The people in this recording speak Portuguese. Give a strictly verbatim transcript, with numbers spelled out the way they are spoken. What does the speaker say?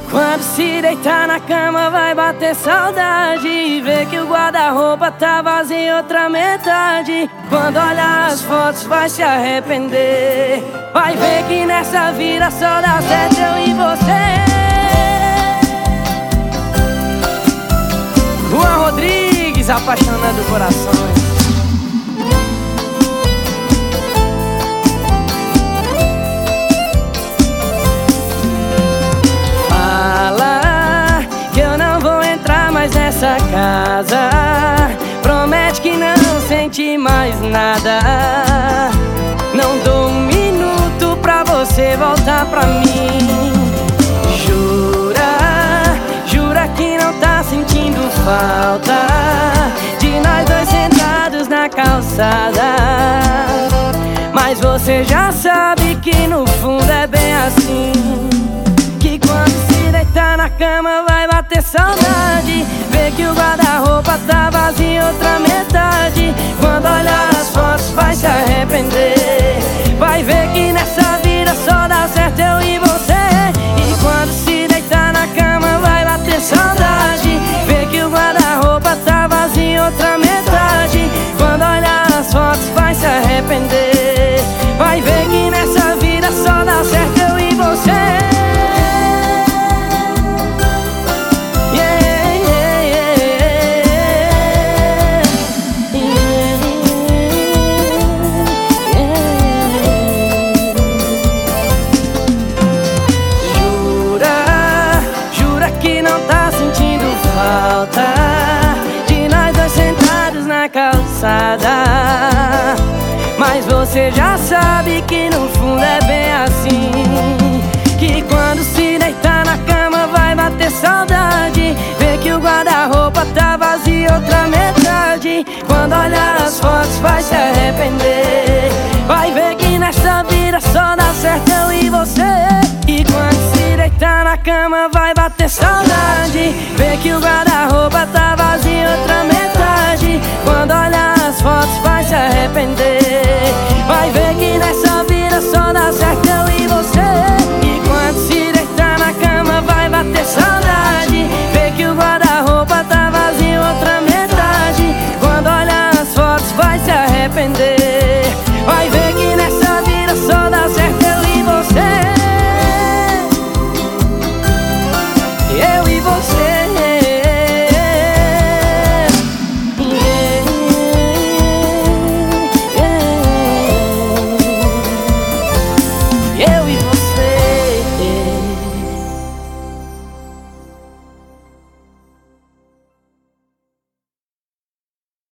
Quando se deitar na cama vai bater saudade e ver que o guarda-roupa tá vazio outra metade. Quando olhar as fotos vai se arrepender. Vai ver que nessa vida só dá certo eu e você. Juan Rodrigues, apaixonando corações. Nessa casa promete que não sente mais nada. Não dou um minuto pra você voltar pra mim. Jura, jura que não tá sentindo falta de nós dois sentados na calçada. Mas você já sabe que no fundo é bem assim, que quando se deitar na cama vai bater saudade, ver que o guarda-roupa tá vazio outra metade. Quando olhar as fotos vai se arrepender. Vai ver que nessa vida só dá certo eu e você. E quando se deitar na cama vai bater saudade, ver que o guarda-roupa tá vazio outra metade. Quando olhar as fotos vai se arrepender. Vai ver que nessa vida só dá certo eu e você. De nós dois sentados na calçada. Mas você já sabe que no fundo é bem assim, que quando se deitar na cama vai bater saudade, ver que o guarda-roupa tá vazio outra metade. Quando olhar as fotos vai se arrepender. Vai ver que nessa vida só dá certo eu e você. E quando se deitar na cama vai bater saudade, ver que o guarda-roupa tá vazio outra metade. Quando olhar as fotos vai se arrepender. Vai ver